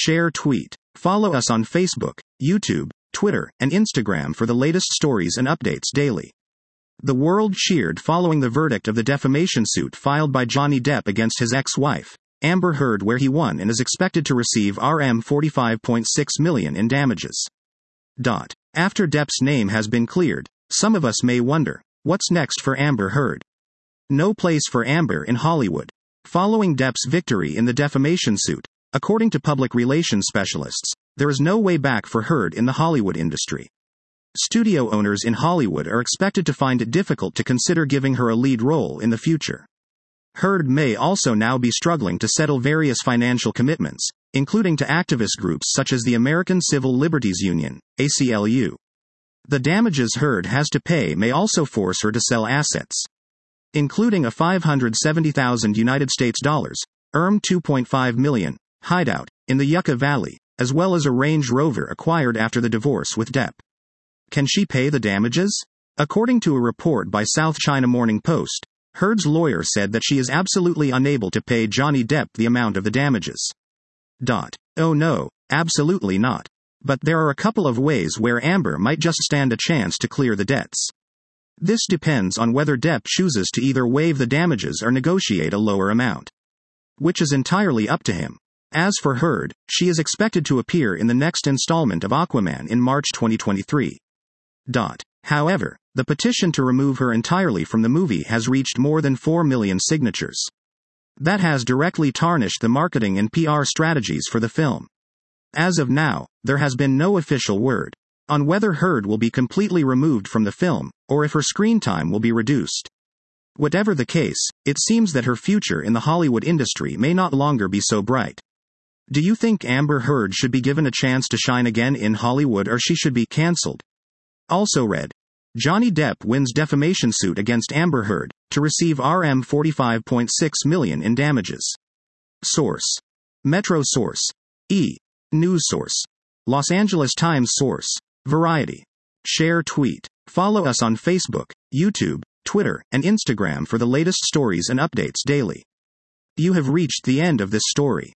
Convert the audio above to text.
share, tweet. Follow us on Facebook, YouTube, Twitter, and Instagram for the latest stories and updates daily. The world cheered following the verdict of the defamation suit filed by Johnny Depp against his ex-wife, Amber Heard, where he won and is expected to receive $45.6 million in damages. After Depp's name has been cleared, some of us may wonder, what's next for Amber Heard? No place for Amber in Hollywood. Following Depp's victory in the defamation suit, according to public relations specialists, there is no way back for Heard in the Hollywood industry. Studio owners in Hollywood are expected to find it difficult to consider giving her a lead role in the future. Heard may also now be struggling to settle various financial commitments, including to activist groups such as the American Civil Liberties Union, ACLU. The damages Heard has to pay may also force her to sell assets, including a $570,000 United States dollars, $2.5 million, hideout in the Yucca Valley, as well as a Range Rover acquired after the divorce with Depp. Can she pay the damages? According to a report by South China Morning Post, Heard's lawyer said that she is absolutely unable to pay Johnny Depp the amount of the damages. Oh no, absolutely not. But there are a couple of ways where Amber might just stand a chance to clear the debts. This depends on whether Depp chooses to either waive the damages or negotiate a lower amount, which is entirely up to him. As for Heard, she is expected to appear in the next installment of Aquaman in March 2023. However, the petition to remove her entirely from the movie has reached more than 4 million signatures. That has directly tarnished the marketing and PR strategies for the film. As of now, there has been no official word on whether Heard will be completely removed from the film, or if her screen time will be reduced. Whatever the case, it seems that her future in the Hollywood industry may not longer be so bright. Do you think Amber Heard should be given a chance to shine again in Hollywood, or she should be cancelled? Also read, Johnny Depp wins defamation suit against Amber Heard to receive $45.6 million in damages. Source: Metro Source. News Source. Los Angeles Times Source. Variety. Share, tweet. Follow us on Facebook, YouTube, Twitter, and Instagram for the latest stories and updates daily. You have reached the end of this story.